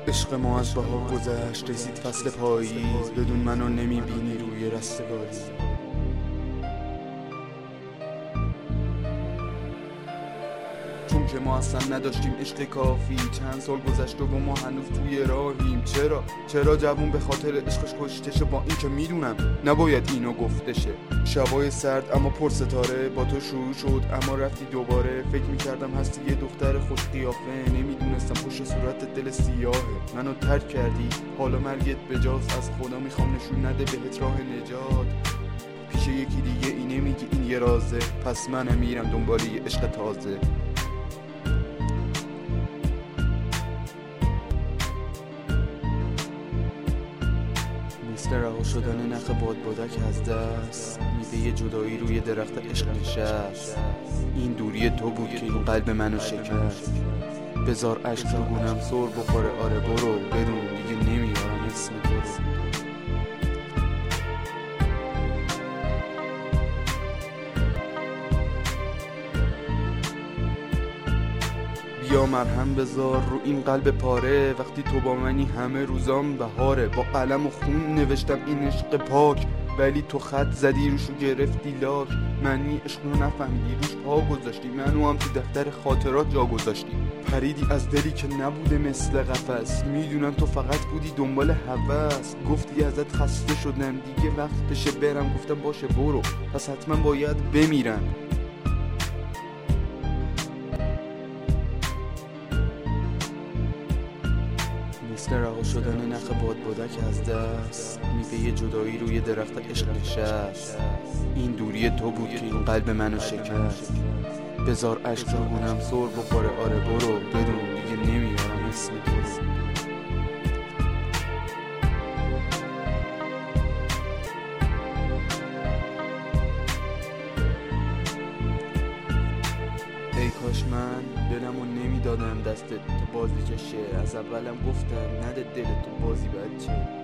عشق ما از بهار گذشت، رسید فصل پاییز، بدون منو نمیبینی روی رستگاری. چون که ما اصلا نداشتیم عشق کافی، چند سال گذشته و ما هنوز توی راهیم. چرا جوون به خاطر عشقش کشته شه، با این که میدونم نباید اینو گفته شه. شبای سرد اما پر ستاره با تو شروع شد اما رفتی دوباره. فکر میکردم هستی یه دختر خوش قیافه، نمیدونستم پشت صورت دل سیاهه. منو ترک کردی، حالا مرگت بجاست، از خدا میخوام نشون نده بهت راه نجات. پیش یکی دیگه ای نمیگی این یه رازه، پس منم میرم دنبال یه عشق تازه. مثل رها شدن نخ بادبادک از دست، میوه جدایی روی درخت عشق نشست. این دوری تو بود که این قلب منو شکست. بذار عشق رو گونم سر بخوره، آره برو، بدون دیگه نمیارم اسم تو رو. بیا مرهم بذار رو این قلب پاره، وقتی تو با منی همه روزام بهاره. با قلم و خون نوشتم این عشق پاک، ولی تو خط زدی روشو گرفتی لاک. معنی عشق رو نفهمیدی، روش پا گذاشتی، منو هم تو دفتر خاطرات جا گذاشتی. پریدی از دلی که نبوده مثل قفس، میدونم تو فقط بودی دنبال هوس. گفتی ازت خسته شدم دیگه وقتشه برم، گفتم باشه برو، پس حتما باید بمیرم. مثل رها شدن نخ بادبادک از دست، میوه جدایی روی درخت عشق نشست. این دوری تو بود که این قلب منو شکست. بذار عشق رو گونم سر بخوره، آره برو، بدون دیگه نمیارم اسم تو رو. ای کاش من دلمو نمیدادم دستت تو بازی کشه. از اولم گفتم نده دل تو بازی بچه.